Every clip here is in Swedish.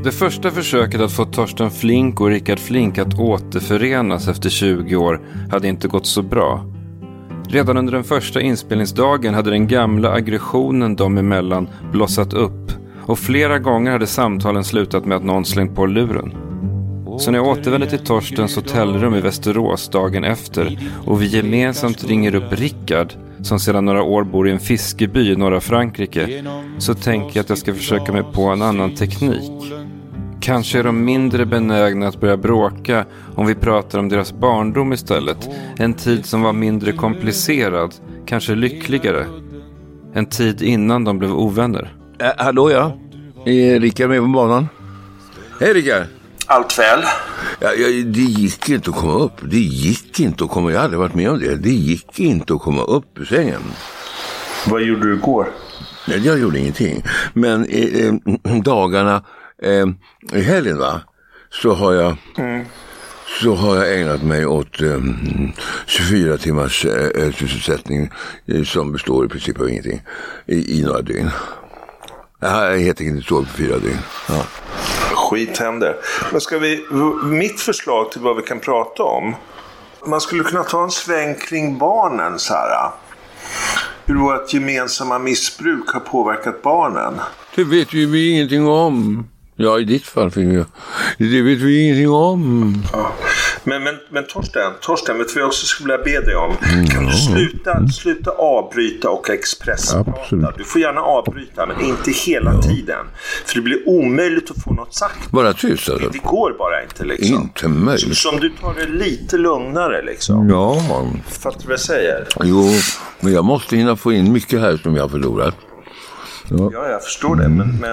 Det första försöket att få Torsten Flink och Rickard Flink att återförenas efter 20 år hade inte gått så bra. Redan under den första inspelningsdagen hade den gamla aggressionen dem emellan blossat upp och flera gånger hade samtalen slutat med att någon slängt på luren. Så när jag återvände till Torstens hotellrum i Västerås dagen efter och vi gemensamt ringer upp Rickard som sedan några år bor i en fiskeby i norra Frankrike, så tänker jag att jag ska försöka mig på en annan teknik. Kanske är de mindre benägna att börja bråka om vi pratar om deras barndom istället. En tid som var mindre komplicerad, kanske lyckligare. En tid innan de blev ovänner. Hallå ja, är Rickard med på banan? Hej Rickard! Allt väl? Ja, det gick inte att komma upp. Jag hade varit med om det. Det gick inte att komma upp ur sängen. Vad gjorde du igår? Nej, jag gjorde ingenting. Men dagarna i helgen så har jag ägnat mig åt 24 timmars sysselsättning som består i princip av ingenting i några dygn. Jag har helt enkelt inte sovit på 4 dygn. Ja. Skit händer. Men mitt förslag till vad vi kan prata om. Man skulle kunna ta en sväng kring barnen så här. Hur vårt gemensamma missbruk har påverkat barnen. Det vet vi ingenting om. Ja, i ditt fall fick jag. Det vet vi ingenting om. Ja. Men Torsten, vet du vad jag också skulle vilja be dig om? Kan du sluta avbryta och expressprata? Du får gärna avbryta, men inte hela tiden. För det blir omöjligt att få något sagt. Bara tyst alltså. Det går bara inte liksom. Inte möjligt. Som du tar det lite lugnare liksom. Ja. Fattar du vad jag säger? Jo, men jag måste hinna få in mycket här som jag har förlorat. Ja, jag förstår det.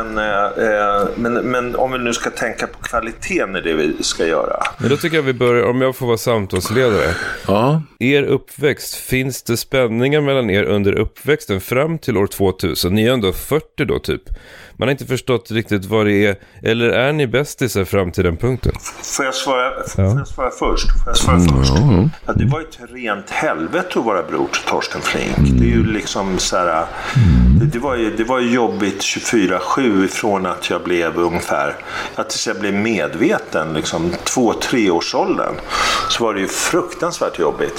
Men om vi nu ska tänka på kvaliteten i det vi ska göra. Men då tycker jag vi börjar, om jag får vara samtalsledare. Ja. Er uppväxt, finns det spänningar mellan er under uppväxten fram till år 2000? Ni är ändå 40 då typ. Man har inte förstått riktigt vad det är. Eller är ni bästisar fram till den punkten? Får jag svara först? Ja, det var ju ett rent helvete att vara bror till Torsten Flink. Det är ju liksom så här, det var ju jobbigt 24/7 ifrån att jag blev ungefär, att jag blev medveten liksom 2-3 års åldern. Så var det ju fruktansvärt jobbigt.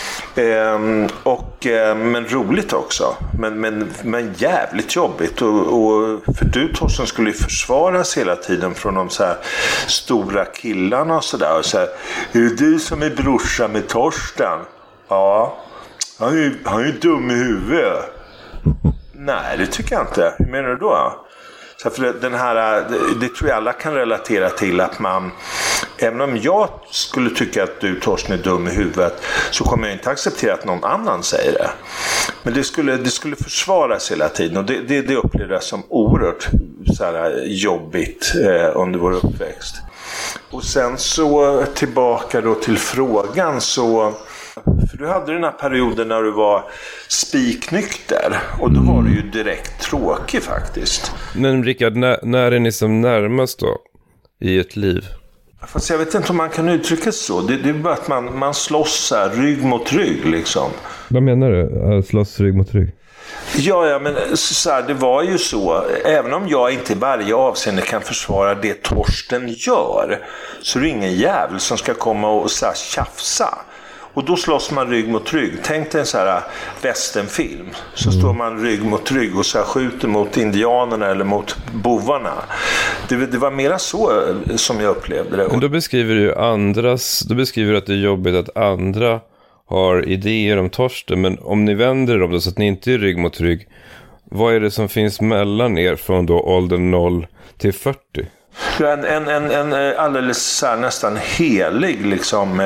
Men roligt också. Men jävligt jobbigt. Och för du, Torsten, skulle ju försvaras hela tiden från de så här stora killarna och sådär. Och så här, är det du som är brorsa med Torsten? Ja. Han är ju dum i huvudet. Nej, det tycker jag inte. Hur menar du då? Så för det tror jag alla kan relatera till, att man, även om jag skulle tycka att du, Torsten, är dum i huvudet, så kommer jag inte acceptera att någon annan säger det. Men det skulle försvaras hela tiden, och det upplevde jag som oerhört så här, jobbigt under vår uppväxt. Och sen så tillbaka då till frågan, så för du hade den här perioden när du var spiknykter, och då var du ju direkt tråkig faktiskt. Men Rickard, när är ni som närmast då i ett liv? Fast jag vet inte om man kan uttrycka så. Det är bara att man slåss här, rygg mot rygg liksom. Vad menar du? Slåss rygg mot rygg? Ja, men så här, det var ju så. Även om jag inte i varje avseende kan försvara det Torsten gör, så är det ingen jävel som ska komma och så här tjafsa. Och då slåss man rygg mot rygg. Tänk dig en så här westernfilm. Så står man rygg mot rygg och så här skjuter mot indianerna eller mot bovarna. Det var mera så som jag upplevde det. Men då beskriver du att det är jobbigt att andra har idéer om Torsten. Men om ni vänder dem då, så att ni inte är rygg mot rygg, vad är det som finns mellan er från då åldern 0 till 40? En alldeles så här, nästan helig liksom,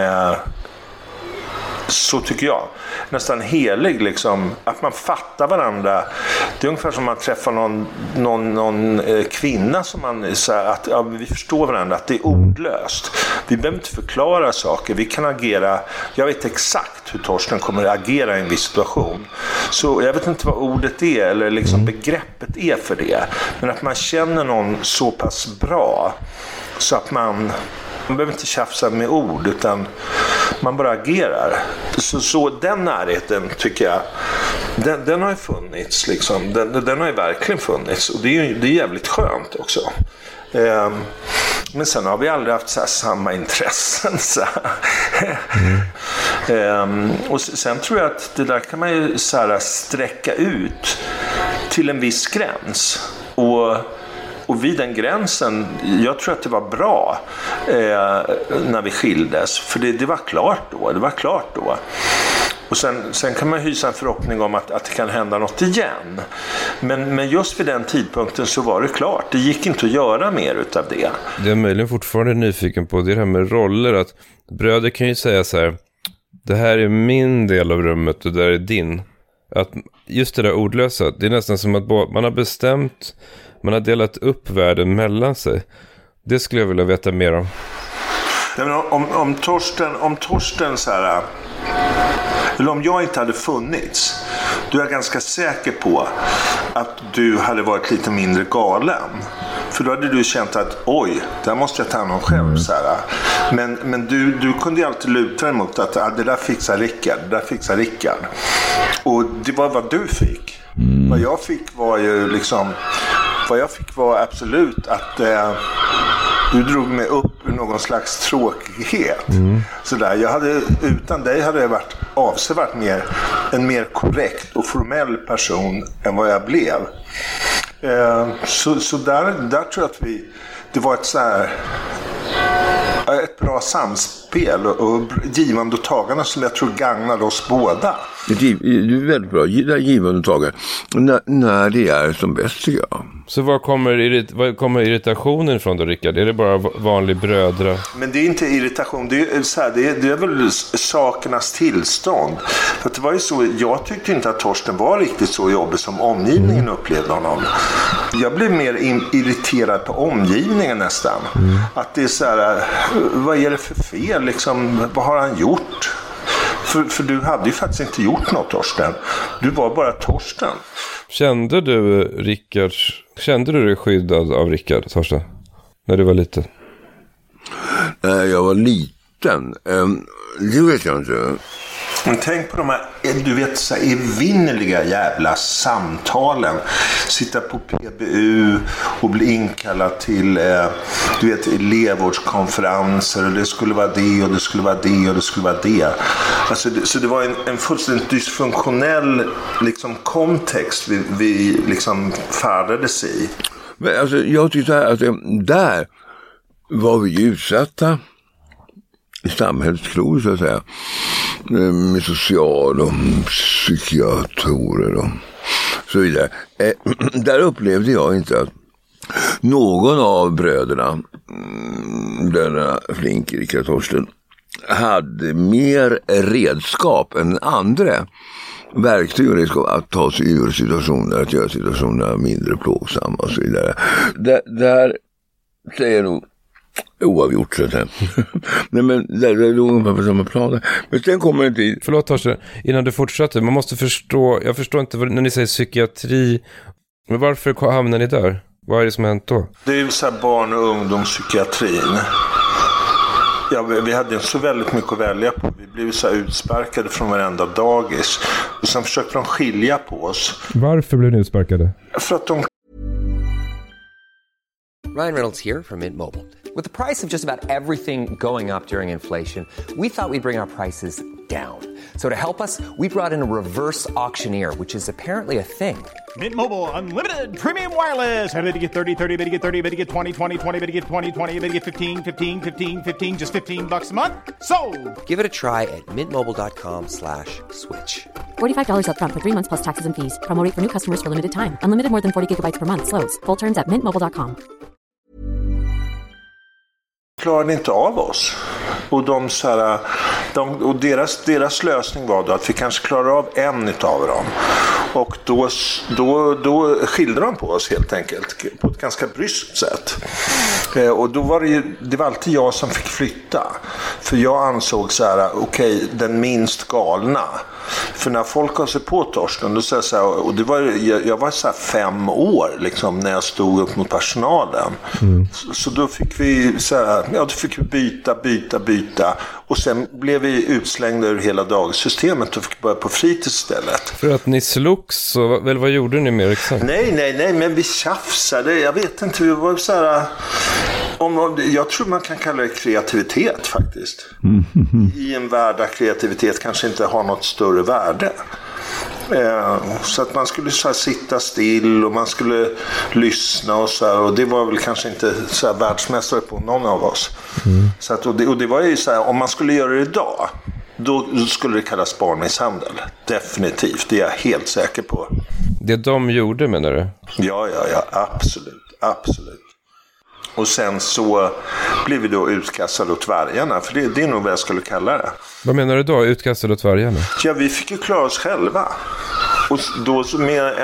så tycker jag. Nästan helig liksom, att man fattar varandra. Det är ungefär som man träffar någon kvinna som man så här, att vi förstår varandra, att det är ordlöst. Vi behöver inte förklara saker, vi kan agera. Jag vet exakt hur Torsten kommer att agera i en viss situation. Så jag vet inte vad ordet är eller liksom begreppet är för det. Men att man känner någon så pass bra så att man behöver inte tjafsa med ord, utan man bara agerar. Så den närheten tycker jag, den har ju funnits liksom. Den har ju verkligen funnits, och det är jävligt skönt också. Men sen har vi aldrig haft så här samma intressen. Så och sen tror jag att det där kan man ju så här sträcka ut till en viss gräns. Och vid den gränsen, jag tror att det var bra när vi skildes. För det var klart då. Och sen kan man hysa en förhoppning om att det kan hända något igen. Men just vid den tidpunkten så var det klart. Det gick inte att göra mer utav det. Det är möjligen fortfarande nyfiken på det här med roller. Att bröder kan ju säga så här: det här är min del av rummet och det där är din. Att just det där ordlösa, det är nästan som att man har bestämt, man har delat upp världen mellan sig. Det skulle jag vilja veta mer om. Nej, men om Torsten så här, eller om jag inte hade funnits, då är jag ganska säker på att du hade varit lite mindre galen. För då hade du känt att oj, där måste jag ta hand om själv. Så här. Men du kunde ju alltid luta dig mot att det där fixar Rickard. Och det var vad du fick. Vad jag fick var ju liksom, absolut att du drog mig upp ur någon slags tråkighet. Så där, utan dig hade jag varit avsevärt en mer korrekt och formell person än vad jag blev. Så där tror jag att det var ett bra samspel och givande och tagande som jag tror gagnade oss båda. Det är väldigt bra, givande och tagande när det är som bäst, tycker jag. Så var kommer irritationen ifrån då, Rickard? Är det bara vanlig brödra? Men det är inte irritation, det är väl sakernas tillstånd. För att det var ju så, jag tyckte inte att Torsten var riktigt så jobbig som omgivningen upplevde honom. Jag blev mer irriterad på omgivningen nästan. Att det är så här, vad är det för fel liksom, vad har han gjort? För du hade ju faktiskt inte gjort något, Torsten. Du var bara Torsten. Kände du dig skyddad av Rickard, Torsten? När du var liten? Jag var liten. Det vet jag inte. Men tänk på de här, du vet, så evinnerliga jävla samtalen. Sitta på PBU och bli inkallad till du vet, elevvårdskonferenser, och det skulle vara det och det skulle vara det och det skulle vara det. Alltså, så det var en fullständigt dysfunktionell liksom kontext vi liksom färdades i. Men alltså, jag tyckte att där var vi utsatta i samhällsklor, så att säga, med social och psykiatorer och så vidare. Där upplevde jag inte att någon av bröderna, denna Flink, Rickard, Torsten, hade mer redskap än andra verktyg och redskap att ta sig ur situationer, att göra situationerna mindre plågsamma och så vidare. Där säger jag nog oavgjort, så att säga. Nej, men där låg ungefär på samma plan. Men sen kommer det till... Förlåt, Torsten, innan du fortsätter, man måste förstå, jag förstår inte när ni säger psykiatri, men varför hamnar ni där? Vad är det som har hänt då? Det är ju så här barn- och ungdomspsykiatrin. Ja, vi hade så väldigt mycket att välja på. Vi blev så här utsparkade från varenda dagis. Och sen försökte de skilja på oss. Varför blev ni utsparkade? För att de... Ryan Reynolds here from Mint Mobile. With the price of just about everything going up during inflation, we thought we'd bring our prices down. So to help us, we brought in a reverse auctioneer, which is apparently a thing. Mint Mobile Unlimited Premium Wireless. How to get 30, 30, bit to get 30, bit to get 20, 20, 20, bit to get 20, 20, bit to get 15, 15, 15, 15, just $15 a month? Sold! Give it a try at mintmobile.com/switch. $45 up front for 3 months plus taxes and fees. Promo rate for new customers for limited time. Unlimited more than 40 gigabytes per month. Slows full terms at mintmobile.com. Klarade inte av oss. Och deras lösning var då att vi kanske klarar av en utav dem. Och då skilde de på oss helt enkelt på ett ganska bryskt sätt. Och då var det var alltid jag som fick flytta. För jag ansåg så här, okej, den minst galna. För när folk har sig på Torsten, då säger så här, och jag var så här 5 år liksom, när jag stod upp mot personalen. Så då fick vi så här, då fick vi byta. Och sen blev vi utslängda ur hela dagssystemet och fick börja på fritids istället. För att ni slogs, eller vad gjorde ni mer exakt? Nej, men vi tjafsade. Jag vet inte, vi var så här... jag tror man kan kalla det kreativitet faktiskt. I en värld där kreativitet kanske inte har något större värde. Så att man skulle så här sitta still och man skulle lyssna och så här, och det var väl kanske inte så här världsmästare på någon av oss. Så att, och det var ju så här, om man skulle göra det idag, då skulle det kallas barnmisshandel. Definitivt, det är jag helt säker på. Det de gjorde, menar du? Ja, absolut. Och sen så blev vi då utkastade åt vargarna. För det är nog vad jag skulle kalla det. Vad menar du då? Utkastade åt vargarna? Ja, vi fick ju klara oss själva. Och då med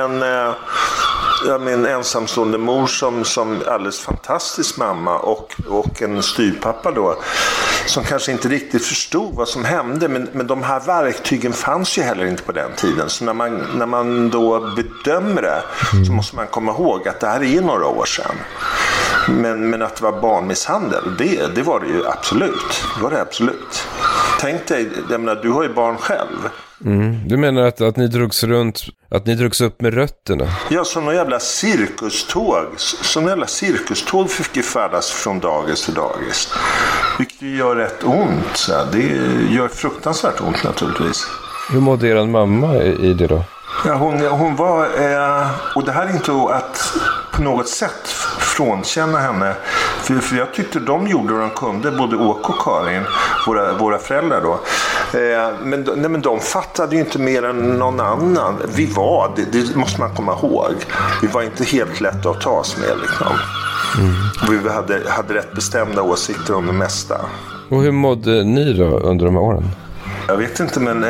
en ensamstående mor som alldeles fantastisk mamma och en styrpappa då. Som kanske inte riktigt förstod vad som hände. Men de här verktygen fanns ju heller inte på den tiden. Så när man då bedömer det så måste man komma ihåg att det här är några år sedan. Men att det var barnmisshandel, det var det ju absolut. Det var det absolut. Tänk dig, jag menar, du har ju barn själv. Du menar att ni drogs runt, att ni drogs upp med rötterna? Ja, som någon jävla cirkuståg. Fick ju färdas från dagis till dagis. Vilket gör rätt ont. Så det gör fruktansvärt ont naturligtvis. Hur mådde er mamma i det då? Ja, hon var, och det här är inte att på något sätt frånkänna henne. För jag tyckte de gjorde vad de kunde, både Åke och Karin, våra föräldrar då. Men de fattade ju inte mer än någon annan. Det måste man komma ihåg. Vi var inte helt lätt att ta oss med liksom. Vi hade rätt bestämda åsikter om det mesta. Och hur mådde ni då under de här åren? Jag vet inte, men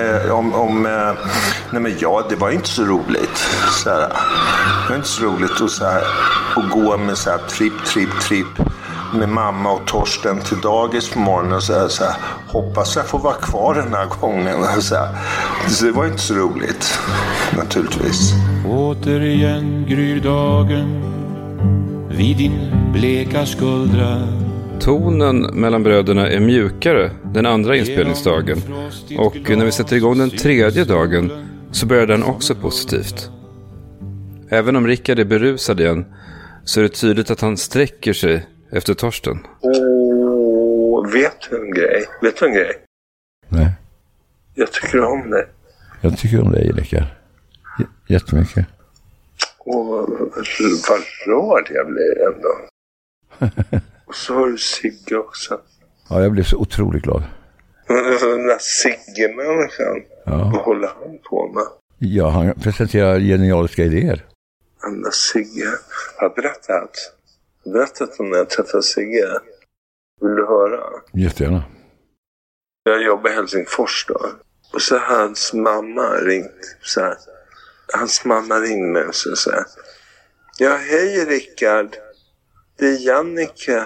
det var inte så roligt. Så här, det var inte så roligt att gå med så här tripp med mamma och Torsten till dagis på morgonen och så här, hoppas jag får vara kvar den här gången. Så det var inte så roligt, naturligtvis. Återigen gryr dagen vid din bleka skuldra. Tonen mellan bröderna är mjukare den andra inspelningsdagen, och när vi sätter igång den tredje dagen så börjar den också positivt. Även om Rickard är berusad igen så är det tydligt att han sträcker sig efter Torsten. Vet du en grej? Nej. Jag tycker om det. Jag tycker om dig, Rickard. Jättemycket. Vad rörd jag blev ändå. Och så har du Sigge också. Ja, jag blev så otroligt glad. Den där Sigge-människan. Ja. Vad håller han på med? Ja, han presenterar genialiska idéer. Den där Sigge. Jag har berättat om när jag träffade Sigge. Vill du höra? Jättegärna. Jag jobbar i Helsingfors då. Och så har hans mamma ringt. Så här. Hans mamma ringde mig och så här. Ja, hej Rickard. Det är Jannike.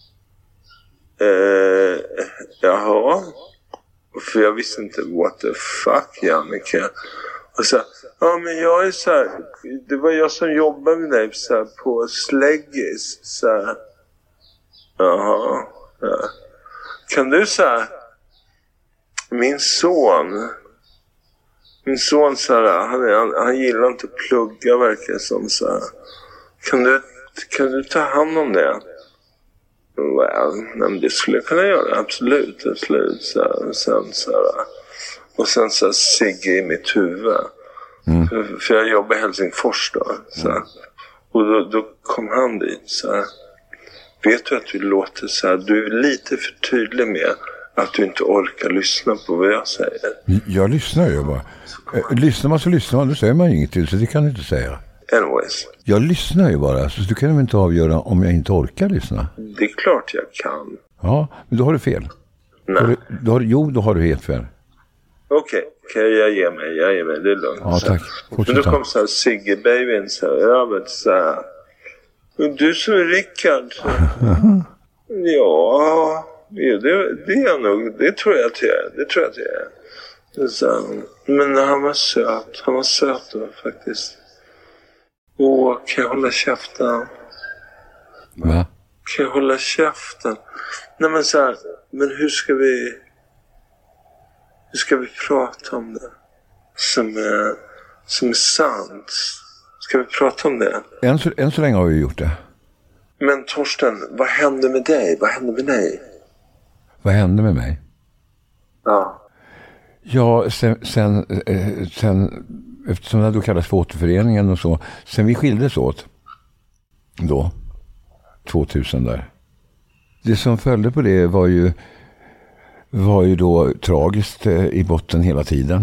Jaha. För jag visste inte what the fuck, Jannike. Och så, ja men jag är så här, det var jag som jobbade med dig så här, på Släggis. Så här. Jaha. Ja. Kan du så här, min son så här, han gillar inte att plugga verkligen som så här. Kan du ta hand om det? Nej, det skulle jag kunna göra, absolut. Sen så Sigge i mitt huvud. För jag jobbar i Helsingfors då. Och då kom han dit så här. Vet du att du låter så här, du är lite för tydlig med att du inte orkar lyssna på vad jag säger. Jag lyssnar ju bara. Lyssnar man så lyssnar man, då säger man inget till, så det kan du inte säga. Anyways. Jag lyssnar ju bara, så du kan väl inte avgöra om jag inte orkar lyssna? Det är klart jag kan. Ja, men då har du fel. Nej. Då har du helt fel. Okej, jag ger mig, det är lugnt. Ja, tack. Men då kom så här Sigge-babyn så här, jag vet så här. Du som är Rickard. Ja, det är jag nog, det tror jag att jag är. Så, men han var söt då faktiskt. Kan jag hålla käften? Va? Kan jag hålla käften? Nej men så här, men hur ska vi Hur ska vi prata om det? Som är sant. Ska vi prata om det? Än så länge har vi gjort det. Men Torsten, vad hände med dig? Vad hände med dig? Vad hände med mig? Ja. Ja, sen eftersom det då kallas för återföreningen och så. Sen vi skildes åt. Då. 2000 där. Det som följde på det var ju då tragiskt i botten hela tiden.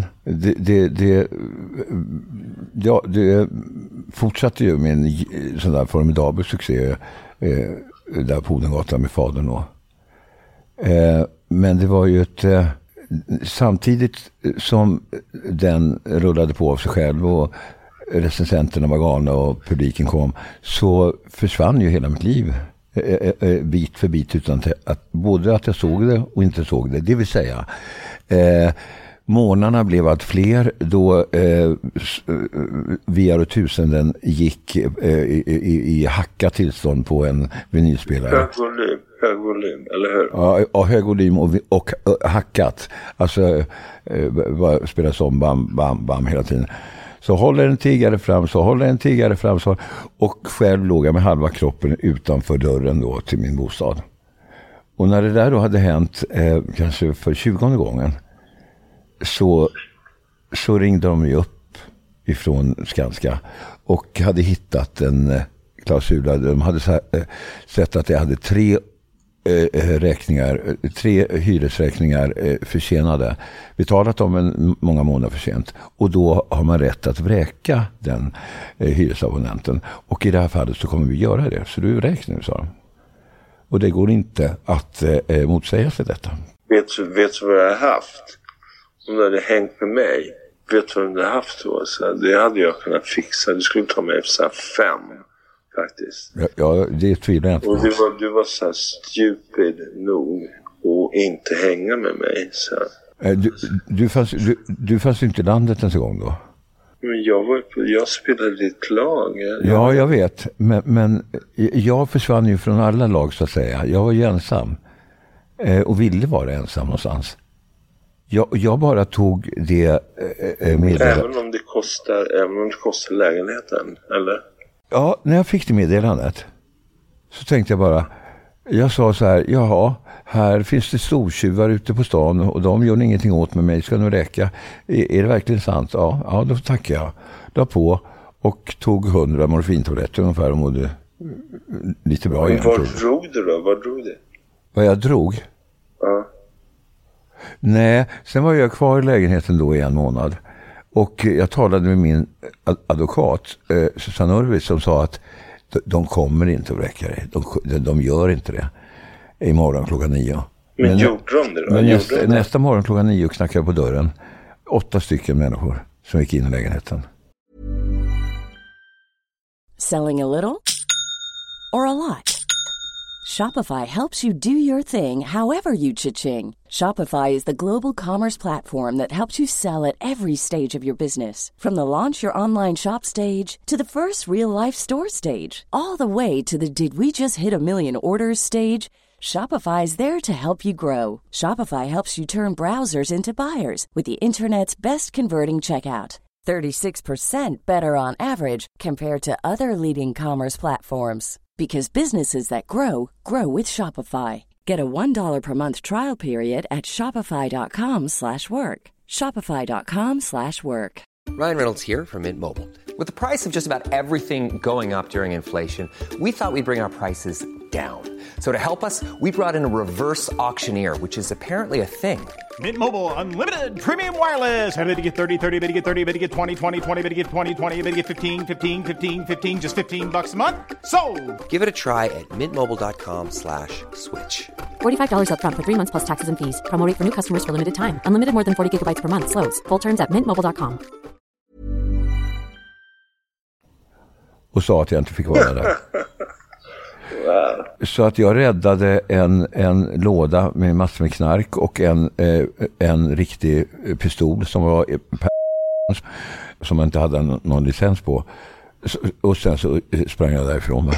Det fortsatte ju med en sån där formidabel succé där på Odengatan med fadern då. Men det var ju samtidigt som den rullade på av sig själv och recensenterna var galna och publiken kom, så försvann ju hela mitt liv bit för bit utan att både att jag såg det och inte såg det. Det vill säga månaderna blev allt fler då via tusenden gick i hackat tillstånd på en vinylspelare. Hög volym, eller hur? Ja, hög volym och hackat. Alltså spelas om bam hela tiden. Så håller en tiggare fram och själv låg jag med halva kroppen utanför dörren då till min bostad. Och när det där då hade hänt kanske för 20:e gången så ringde de ju upp ifrån Skanska och hade hittat en klausul. De hade sett att jag hade 3 hyresräkningar försenade. Vi talat om många månader för sent. Och då har man rätt att vräka den hyresabonnenten. Och i det här fallet så kommer vi göra det. Så du räknar nu, sa de. Och det går inte att motsäga sig detta. Vet du vad jag har haft? Om du hade hängt med mig. Vet du vad du hade haft då? Så det hade jag kunnat fixa. Det skulle ta mig så 5. Faktiskt. Ja, det tvivlar jag inte på. Och du var så här stupid nog och inte hänga med mig. Så. Du fanns inte i landet ens en gång då? Men jag spelade ditt lag. Ja, jag vet. Men jag försvann ju från alla lag så att säga. Jag var ju ensam. Och ville vara ensam någonstans. Jag bara tog det meddelandet. Även om det kostar lägenheten, eller? Ja, när jag fick det meddelandet så tänkte jag bara, jag sa så här, jaha, här finns det stortjuvar ute på stan och de gör ingenting åt med mig, ska nog räcka. Är det verkligen sant? Ja, då tackar jag. La på och tog 100 morfintabletter ungefär och mådde lite bra igen. Vad drog du då? Vad drog du? Vad jag drog? Ja. Nej, sen var jag kvar i lägenheten då i 1 månad. Och jag talade med min advokat, Susanne Urwitz, som sa att de kommer inte att räcka det. De gör inte det. Imorgon klockan 9. Men gjorde de det då? Men nästa morgon klockan 9 knackade jag på dörren. 8 stycken människor som gick in i lägenheten. Selling a little or a lot? Shopify helps you do your thing however you cha-ching. Shopify is the global commerce platform that helps you sell at every stage of your business. From the launch your online shop stage to the first real-life store stage. All the way to the did we just hit a million orders stage. Shopify is there to help you grow. Shopify helps you turn browsers into buyers with the internet's best converting checkout. 36% better on average compared to other leading commerce platforms. Because businesses that grow, grow with Shopify. Get a $1 per month trial period at shopify.com/work. Shopify.com/work. Ryan Reynolds here from Mint Mobile. With the price of just about everything going up during inflation, we thought we'd bring our prices down. So to help us, we brought in a reverse auctioneer, which is apparently a thing. Mint Mobile Unlimited Premium Wireless. How to get 30, 30, bit to get 30, bit to get 20, 20, 20, bit to get 20, 20, bit to get 15, 15, 15, 15, just $15 a month? Sold! Give it a try at mintmobile.com/switch. $45 up front for 3 months plus taxes and fees. Promo rate for new customers for limited time. Unlimited more than 40 gigabytes per month. Slows full terms at mintmobile.com. Och sa att jag inte fick vara där. Så att jag räddade en låda med massor med knark och en riktig pistol som var som jag inte hade någon licens på. Och sen så sprang jag därifrån.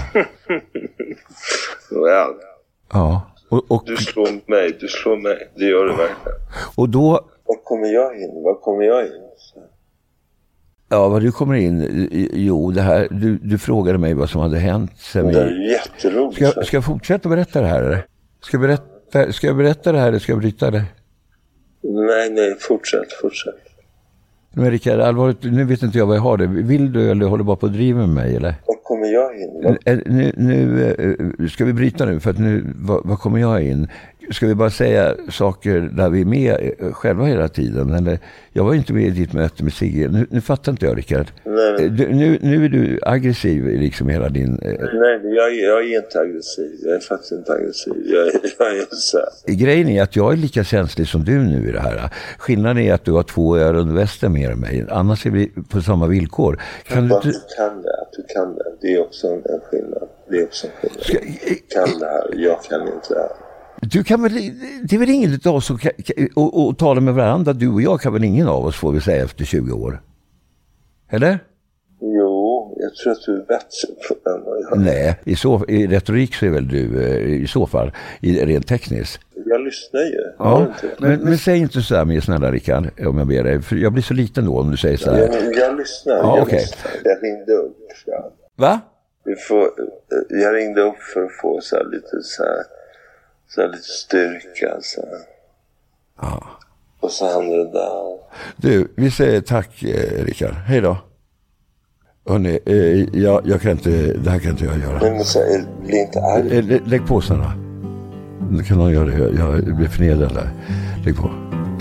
Well. Ja. Och, du slår mig, det gör du verkligen. Och då Var kommer jag in? Ja, vad du kommer in. Jo, det här, du frågade mig vad som hade hänt. Det är jätteroligt. Ska jag fortsätta berätta det här, eller? Ska jag berätta det här eller ska jag bryta det? Nej, fortsätt. Men Rickard, allvarligt, nu vet inte jag vad jag har det. Vill du eller håller bara på att driva med mig, eller? Var kommer jag in? Nu ska vi bryta nu, för att nu, vad kommer jag in? Ska vi bara säga saker där vi är med själva hela tiden? Eller, jag var inte med i ditt möte med Sigge. Nu fattar inte jag, Rickard. Nu är du aggressiv liksom hela din... Nej, jag är inte aggressiv. Jag är faktiskt inte aggressiv. Jag är så här. Grejen är att jag är lika känslig som du nu i det här. Skillnaden är att du har 2 år under västen mer än mig. Annars är vi på samma villkor. Du kan det. Det är också en skillnad. Du kan det här. Jag kan inte det här. Du kan väl, det är väl ingen av oss som kan, och tala med varandra. Du och jag kan väl ingen av oss, får vi säga, efter 20 år. Eller? Jo, jag tror att du är bättre på den. Nej, i retorik så är väl du i så fall, rent tekniskt. Jag lyssnar ju. Ja, men säg inte så här mer snälla, Rickard, om jag ber dig. För jag blir så liten då om du säger så här. Jag lyssnar. Ja, okej. Jag ringde upp. Ja. Va? Jag ringde upp för att få så här lite styrka. Så här. Ja. Och så handlade det där. Du, vi säger tack, Rickard. Hej då. Hörrni, jag kan inte, det här kan inte jag göra. Men så bli inte arg. Lägg på sådana. Nu kan någon göra det. Jag blir förnedrad där. Lägg på.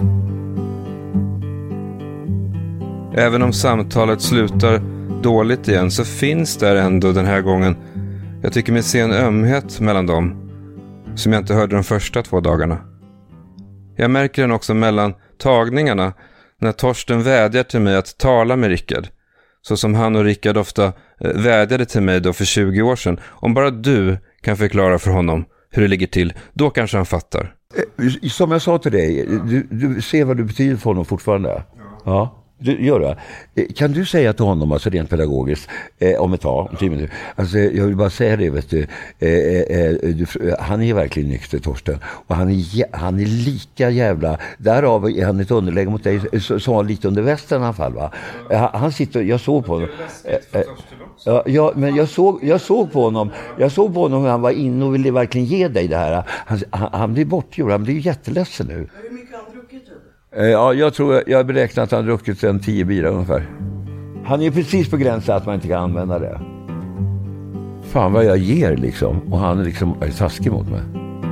Även om samtalet slutar dåligt igen så finns där ändå den här gången, jag tycker mig se en ömhet mellan dem som jag inte hörde de första 2 dagarna. Jag märker den också mellan tagningarna när Torsten vädjar till mig att tala med Rickard. Så som han och Rickard ofta vädjade till mig då för 20 år sedan. Om bara du kan förklara för honom hur det ligger till, då kanske han fattar. Som jag sa till dig, du ser vad du betyder för honom fortfarande. Ja. Du gör det. Kan du säga till honom, alltså rent pedagogiskt, om ett tag, om 10 minuter, alltså jag vill bara säga det, vet du, han är verkligen nykter, Torsten, och han är lika jävla, därav är han ett underläge mot dig, så lite under västen i alla fall, va? Han sitter, jag såg på honom, ja, men jag såg på honom hur han var inne och ville verkligen ge dig det här. Han blir bortgjord, han blir ju jätteledsen nu. Hur mycket har han druckit? Ja, jag tror jag beräknar att han druckit en 10 bira ungefär. Han är precis på gränsen att man inte kan använda det. Fan vad jag ger liksom. Och han är taskig mot mig.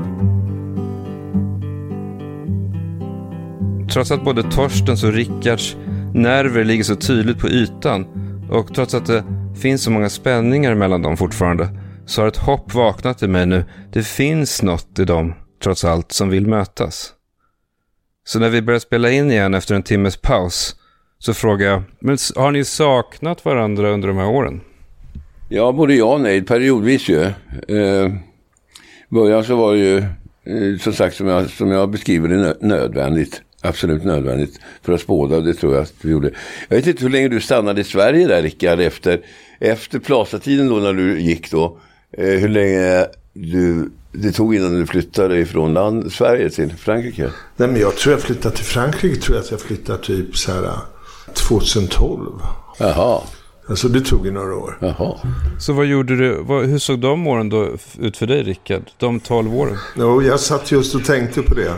Trots att både Torstens och Rickards nerver ligger så tydligt på ytan, och trots att det finns så många spänningar mellan dem fortfarande, så har ett hopp vaknat i mig nu. Det finns något i dem, trots allt, som vill mötas. Så när vi börjar spela in igen efter en timmes paus, så frågar jag, men har ni saknat varandra under de här åren? Ja, både ja och nej, periodvis ju. Början så var det ju, som sagt, som jag beskriver det, nödvändigt. Absolut nödvändigt för att spåda, det tror jag att vi gjorde. Jag vet inte hur länge du stannade i Sverige där, Rickard, efter Plaza-tiden då, när du gick då. Hur länge det tog innan du flyttade ifrån Sverige till Frankrike? Nej, men jag tror jag flyttade till Frankrike, tror jag att jag flyttade typ så här 2012. Jaha. Alltså det tog ju några år. Jaha. Så vad gjorde du, hur såg de åren då ut för dig, Rickard? De 12 åren? Jo, jag satt just och tänkte på det.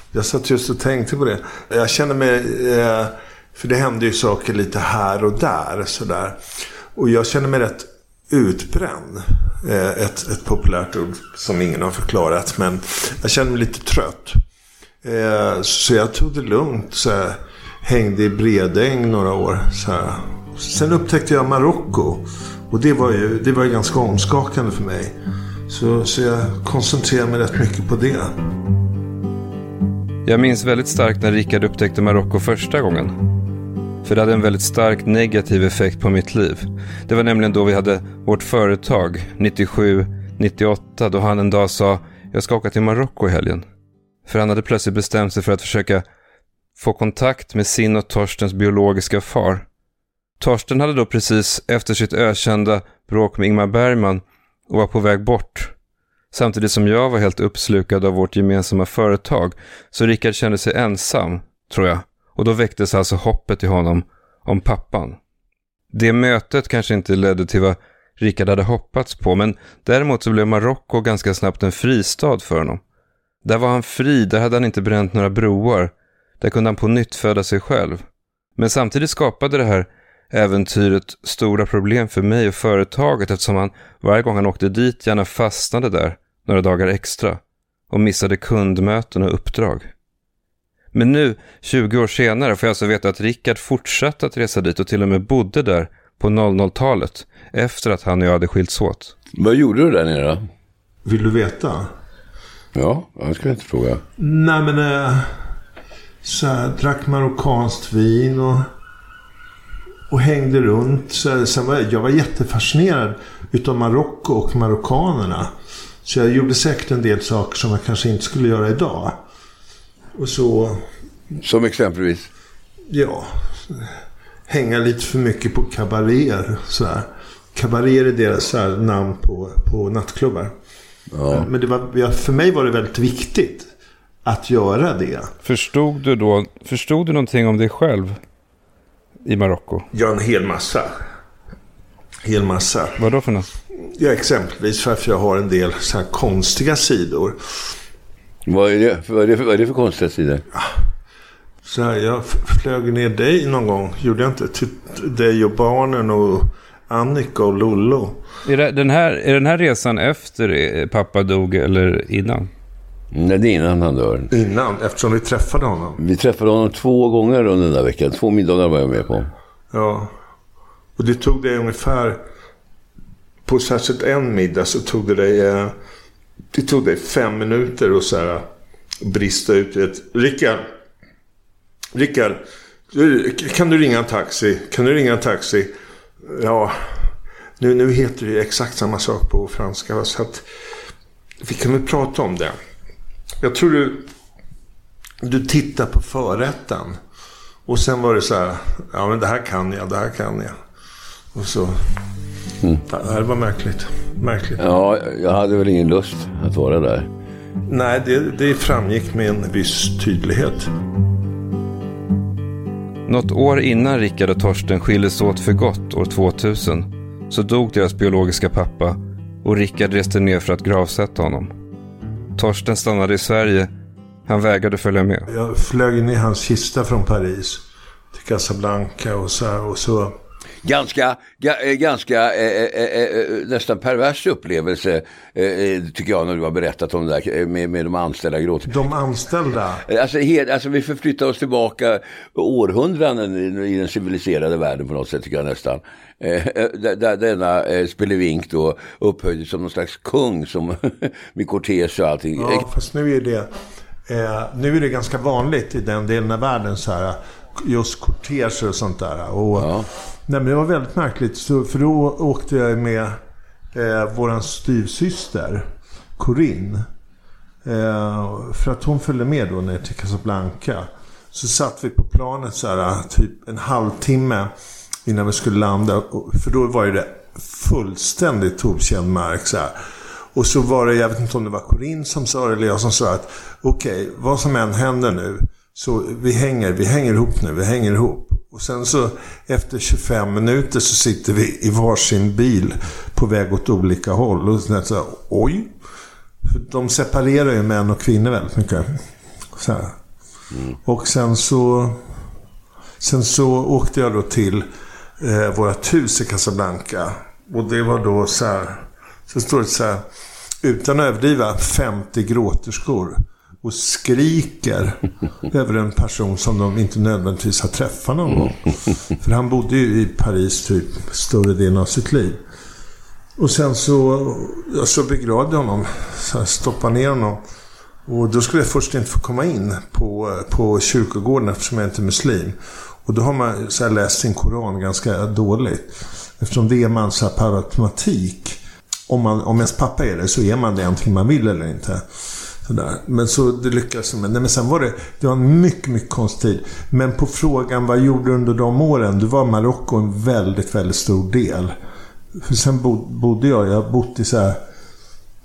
Jag känner mig, för det hände ju saker lite här och där sådär. Och jag känner mig rätt utbränd. Ett populärt ord som ingen har förklarat, men jag känner mig lite trött. Så jag tog det lugnt, så jag hängde i Bredäng några år så här. Sen upptäckte jag Marocko, och det var ju ganska omskakande för mig. Så jag koncentrerade mig rätt mycket på det. Jag minns väldigt starkt när Rickard upptäckte Marocko första gången. För det hade en väldigt stark negativ effekt på mitt liv. Det var nämligen då vi hade vårt företag, 97-98, då han en dag sa, jag ska åka till Marocko i helgen. För han hade plötsligt bestämt sig för att försöka få kontakt med sin och Torstens biologiska far. Torsten hade då precis efter sitt ökända bråk med Ingmar Bergman och var på väg bort. Samtidigt som jag var helt uppslukad av vårt gemensamma företag, så Rickard kände sig ensam. tror jag. Och då väcktes alltså hoppet i honom om pappan. Det mötet kanske inte ledde till vad Rickard hade hoppats på, men däremot så blev Marocko ganska snabbt en fristad för honom. Där var han fri, där hade han inte bränt några broar. Där kunde han på nytt föda sig själv. Men samtidigt skapade det här äventyret stora problem för mig och företaget, eftersom han varje gång han åkte dit gärna fastnade där några dagar extra och missade kundmöten och uppdrag. Men nu, 20 år senare, får jag alltså veta att Rickard fortsatte att resa dit och till och med bodde där på 00-talet efter att han och jag hade skilts åt. Vad gjorde du där nere då? Vill du veta? Ja, jag ska inte fråga. Nej, men så här, drack marockanskt vin och hängde runt. Jag var jättefascinerad utav Marocko och marockanerna. Så jag gjorde säkert en del saker som jag kanske inte skulle göra idag. Och så... Som exempelvis? Ja, hänga lite för mycket på kabaréer. Kabaréer är deras så här, namn på nattklubbar. Ja. Men för mig var det väldigt viktigt att göra det. Förstod du någonting om dig själv i Marocko? Ja, en hel massa. Vad då för något? Ja, exempelvis för att jag har en del så här konstiga sidor. Vad är det för konstiga sidor? Så här, jag flög ner dig någon gång. Gjorde jag inte? Till dig och barnen och Annika och Lollo. Är den här resan efter pappa dog eller innan? Nej, det är innan han dör. Innan, eftersom vi träffade honom. Vi träffade honom 2 gånger under den där veckan. 2 middagar var jag med på. Ja. Och det tog dig ungefär... På särskilt en middag så tog det tog dig 5 minuter och så här brista ut ett... Rickard, kan du ringa en taxi? Ja, nu heter det exakt samma sak på franska, så att vi kan väl prata om det. Jag tror du tittar på förrätten och sen var det så här, ja men det här kan jag. Och så det var märkligt. Ja, jag hade väl ingen lust att vara där. Nej, det framgick med en viss tydlighet. Något år innan Rickard och Torsten skildes åt för gott år 2000 så dog deras biologiska pappa och Rickard reste ner för att gravsätta honom. Torsten stannade i Sverige. Han vägrade följa med. Jag flög in i hans kista från Paris till Casablanca och så. Ganska nästan pervers upplevelse tycker jag när du har berättat om det där med de anställda gråter. De anställda? Alltså vi förflyttar oss tillbaka århundraden i den civiliserade världen på något sätt tycker jag nästan. Där denna Spelevink då upphöjdes som någon slags kung som med kortege och allting. Ja, fast nu är det ganska vanligt i den delen av världen så här, just korteger och sånt där. Och ja. Nej, men det var väldigt märkligt för då åkte jag med våran styvsyster Corinne för att hon följde med då ner till Casablanca. Så satt vi på planet så här, typ en halvtimme innan vi skulle landa, för då var det fullständigt okänd mark så här. Och så var det, jag vet inte om det var Corinne som sa eller jag som sa att okej, vad som än händer nu så vi hänger ihop. Och sen så efter 25 minuter så sitter vi i varsin bil på väg åt olika håll. Och så oj. För de separerar ju män och kvinnor väldigt mycket. Så här. Och sen så åkte jag då till vårt hus i Casablanca. Och det var då så här. Så står det så här. Utan att överdriva 50 gråterskor. Och skriker över en person som de inte nödvändigtvis har träffat någon gång. För han bodde ju i Paris typ större delen av sitt liv. Och sen så begravde honom, så stoppade ner honom. Och då skulle jag först inte få komma in på kyrkogården eftersom jag inte är muslim. Och då har man så här läst sin koran ganska dåligt. Eftersom det är man så här per automatik. Om ens pappa är det så är man det antingen man vill eller inte. Sådär. Men så det lyckades med. Nej, men sen var det var en mycket, mycket konstig. Men på frågan vad gjorde du under de åren? Det var Marocko en väldigt, väldigt stor del. För sen bodde jag har bott i så här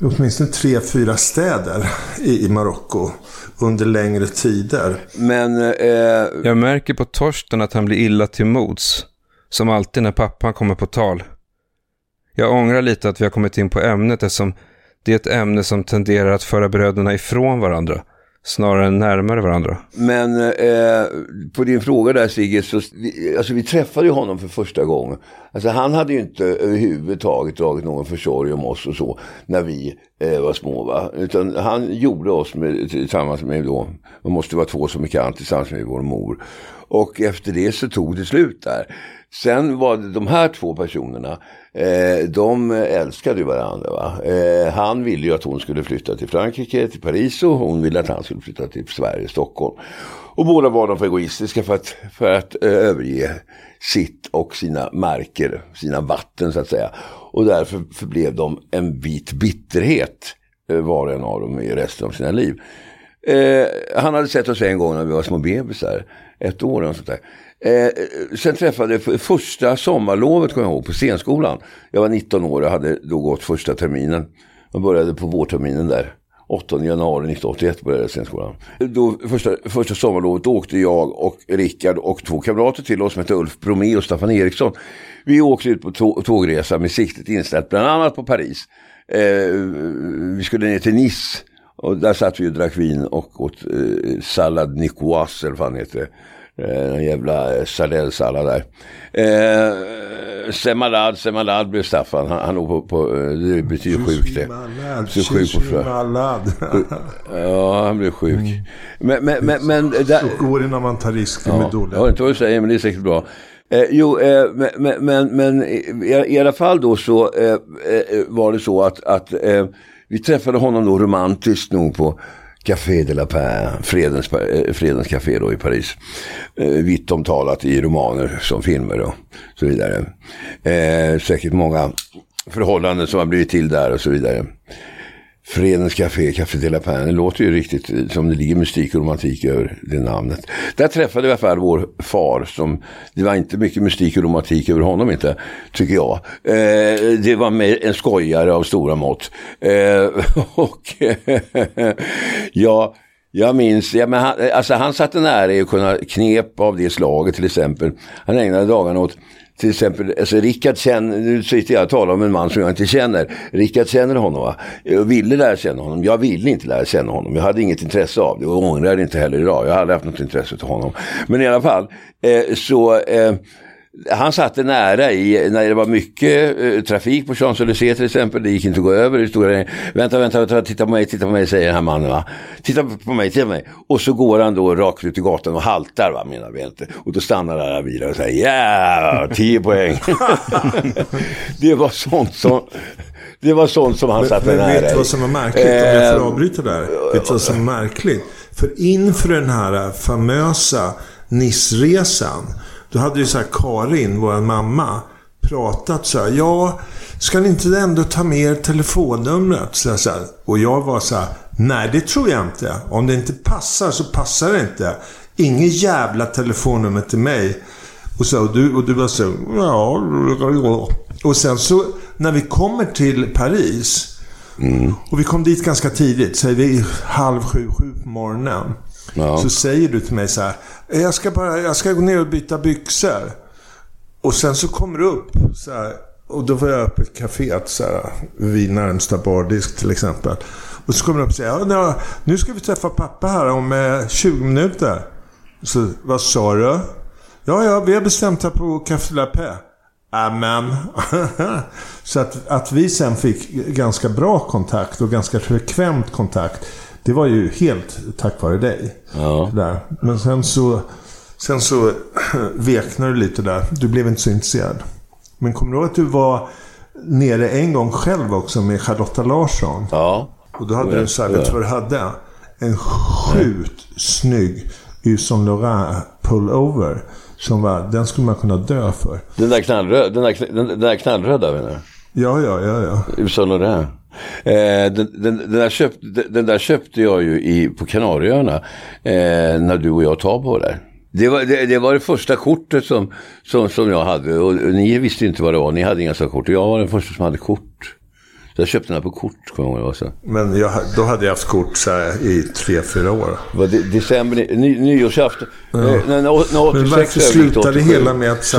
åtminstone 3-4 städer i Marocko under längre tider. Men jag märker på Torsten att han blir illa till mods, som alltid när pappan kommer på tal. Jag ångrar lite att vi har kommit in på ämnet, eftersom det är ett ämne som tenderar att föra bröderna ifrån varandra snarare än närmare varandra. Men på din fråga där, Sigge, så vi träffade ju honom för första gången. Alltså han hade ju inte överhuvudtaget dragit någon försorg om oss och så när vi var små, va? Utan han gjorde oss tillsammans med då, man måste vara 2 som bekant, tillsammans med vår mor. Och efter det så tog det slut där. Sen var det de här 2 personerna, de älskade ju varandra, va? Han ville ju att hon skulle flytta till Frankrike, till Paris, och hon ville att han skulle flytta till Sverige, Stockholm. Och båda var de för egoistiska för att överge sitt och sina marker, sina vatten så att säga. Och därför förblev de en vit bitterhet, var en av dem, i resten av sina liv. Han hade sett oss en gång när vi var små bebisar, 1 år och sånt där. Sen träffade jag första sommarlovet, kommer jag ihåg, på scenskolan. Jag var 19 år och hade då gått första terminen. Jag började på vårterminen där. 8 januari 1981 började scenskolan. Då första sommarlovet åkte jag och Rickard och 2 kamrater till oss som hette Ulf Bromé och Staffan Eriksson. Vi åkte ut på tågresa med siktet inställt bland annat på Paris. Vi skulle ner till Nice. Och där satt vi och drack vin och åt sallad nicoise, eller vad heter det. En jävla sardellsallad där. Semalad blev Staffan. Han låg på det betyder sjuk det. Så sjuk på ja, han blev sjuk. Men där går det när man tar risker med dåligt. Ja, inte vad du säger, men det är säkert bra. Men i alla fall då så var det så att vi träffade honom då romantiskt nog på Café de la Paix, Fredens Café då i Paris. Vitt omtalat i romaner som filmer och så vidare. Säkert många förhållanden som har blivit till där och så vidare. Fredens Café, Café de la Paix, det låter ju riktigt som det ligger mystik och romantik över det namnet. Där träffade vi i alla fall vår far, som det var inte mycket mystik och romantik över honom inte, tycker jag. Det var med en skojare av stora mått. Och jag minns, men han satte nära i att kunna knep av det slaget till exempel. Han ägnade dagarna åt till exempel, alltså Rickard känner, nu sitter jag och talar om en man som jag inte känner. Rickard känner honom, va? Jag ville lära känna honom. Jag ville inte lära känna honom. Jag hade inget intresse av det och ångrar inte heller idag. Jag hade haft något intresse av honom. Men i alla fall, han satte nära i, när det var mycket trafik på Champs-Élysées till exempel, det gick inte att gå över, det stod där, vänta, titta på mig, säger den här mannen, va? Titta på mig. Och så går han då rakt ut i gatan och haltar, va, mina vänner. Och då stannar alla bilar och säger, 10 poäng. Det var sånt som han satte nära i. Vet du vad som är märkligt, om jag får avbryta där? Vet du vad som är märkligt? För inför den här famösa Nice-resan, då hade ju så här Karin, vår mamma, pratat så här, ja, ska ni inte ändå ta med er telefonnumret? Så här. Och jag var så här, nej, det tror jag inte. Om det inte passar så passar det inte. Ingen jävla telefonnummer till mig. Och du var så, ja. Och sen så, när vi kommer till Paris, och vi kom dit ganska tidigt, så är vi 6:30 på morgonen. Ja. Så säger du till mig så här, jag ska gå ner och byta byxor. Och sen så kommer du upp så här, och då var jag uppe i ett café så här, vid närmsta bardisk till exempel. Och så kommer du upp och säger, ja, nu ska vi träffa pappa här om 20 minuter. Så vad sa du? Ja, vi har bestämt här på Café de la Paix. Amen. Så att vi sen fick ganska bra kontakt och ganska frekvent kontakt, det var ju helt tack vare dig. Ja. Där. Men sen så veknade du lite där. Du blev inte så intresserad. Men kommer du ihåg att du var nere en gång själv också med Charlotta Larsson? Ja. Och då hade du så här, vet du vad du hade? En sjukt snygg Yves Saint Laurent pullover. Som var, den skulle man kunna dö för. Den där knallröda, menar jag? Ja. Yves Saint Laurent. Den där köpte jag ju på Kanarieöarna när du och jag tar på där. Det var det första kortet som jag hade, och ni visste inte vad det var. Ni hade inga sådana kort, och jag var den första som hade kort. Jag köpte den på kort. Men då hade jag haft kort så här i 3-4 år. Var det december, nyårsafton. Men varför slutade det hela med att...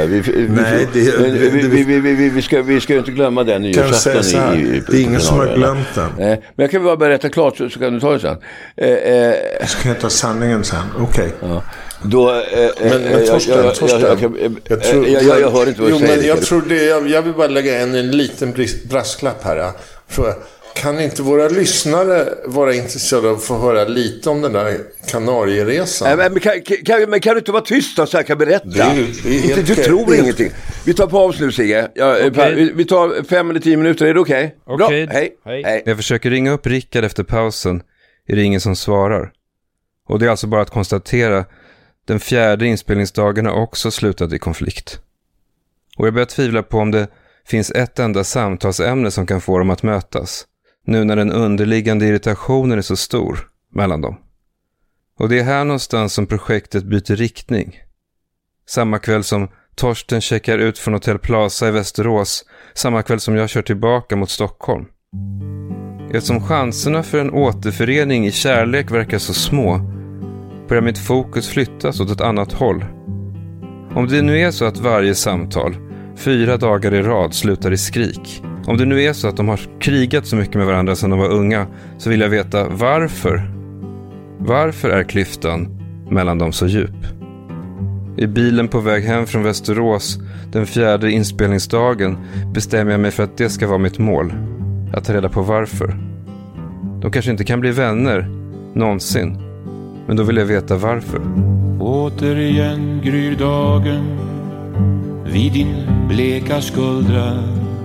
Vi ska ju inte glömma den nyårsafton. Det är ingen som har glömt den. Men jag kan bara berätta klart så kan du ta det sen. Ska jag ta sanningen sen? Okej. Ja. Då, men Torsten, jag hör inte vad du säger. Jag vill bara lägga en liten brasklapp här. Kan inte våra lyssnare vara intresserade av att få höra lite om den där Kanarieresan? Men kan du inte vara tyst så jag kan berätta? Du tror ingenting. Vi tar paus nu, Sigge. Vi tar 5 eller 10 minuter. Är det okej? Bra, hej. Jag försöker ringa upp Rickard efter pausen. Är det ingen som svarar? Och det är alltså bara att konstatera, den 4:e inspelningsdagen har också slutat i konflikt. Och jag börjar tvivla på om det finns ett enda samtalsämne som kan få dem att mötas. Nu när den underliggande irritationen är så stor mellan dem. Och det är här någonstans som projektet byter riktning. Samma kväll som Torsten checkar ut från Hotel Plaza i Västerås, samma kväll som jag kör tillbaka mot Stockholm. Eftersom chanserna för en återförening i kärlek verkar så små, börjar mitt fokus flyttas åt ett annat håll. Om det nu är så att varje samtal 4 dagar i rad slutar i skrik, om det nu är så att de har krigat så mycket med varandra sedan de var unga, så vill jag veta varför. Varför är klyftan mellan dem så djup? I bilen på väg hem från Västerås den 4:e inspelningsdagen bestämmer jag mig för att det ska vara mitt mål. Att ta reda på varför. De kanske inte kan bli vänner någonsin, men då vill jag veta varför. Återigen gryr dagen vid din bleka skuldra.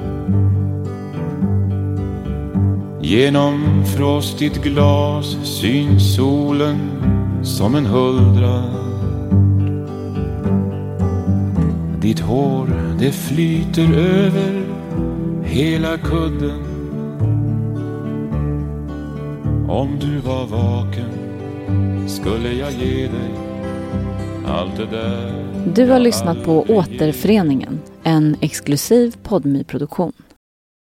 Genom frostigt glas syns solen som en huldra. Ditt hår, det flyter över hela kudden. Om du var vaken skulle jag ge dig allt det där. Du har lyssnat på Återföreningen, en exklusiv Podme-produktion.